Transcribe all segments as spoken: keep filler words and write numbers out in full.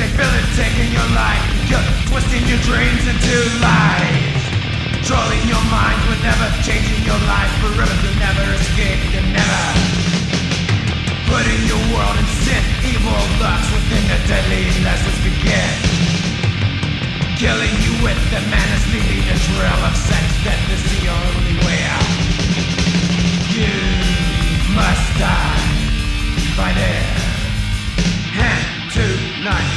They feel it taking your life, you're twisting your dreams into lies. Trolling your mind with never changing your life forever. You'll never escape, you'll never. Putting your world in sin, evil lurks within the deadly lessons begin. Killing you with the madness, leaving a trail of sex. Death is the only way out. You must die by their hand tonight.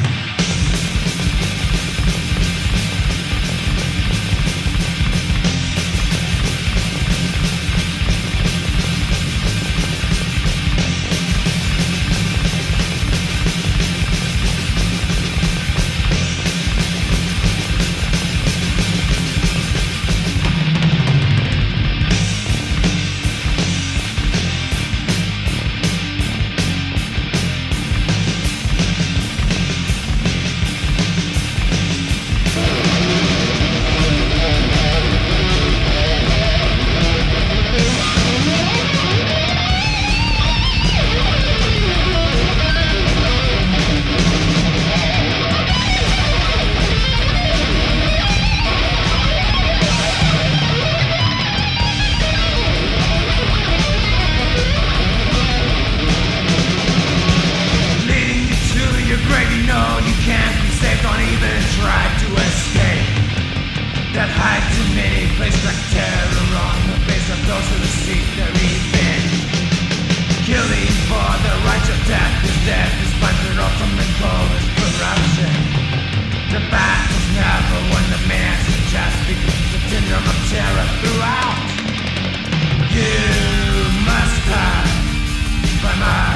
Don't even try to escape. That high timidity place like terror on the face of those who seek their revenge. Killing for the right of death is death, despite their ultimate goal is corruption. The battle's never won, the mass is just because the syndrome of terror throughout. You must die by my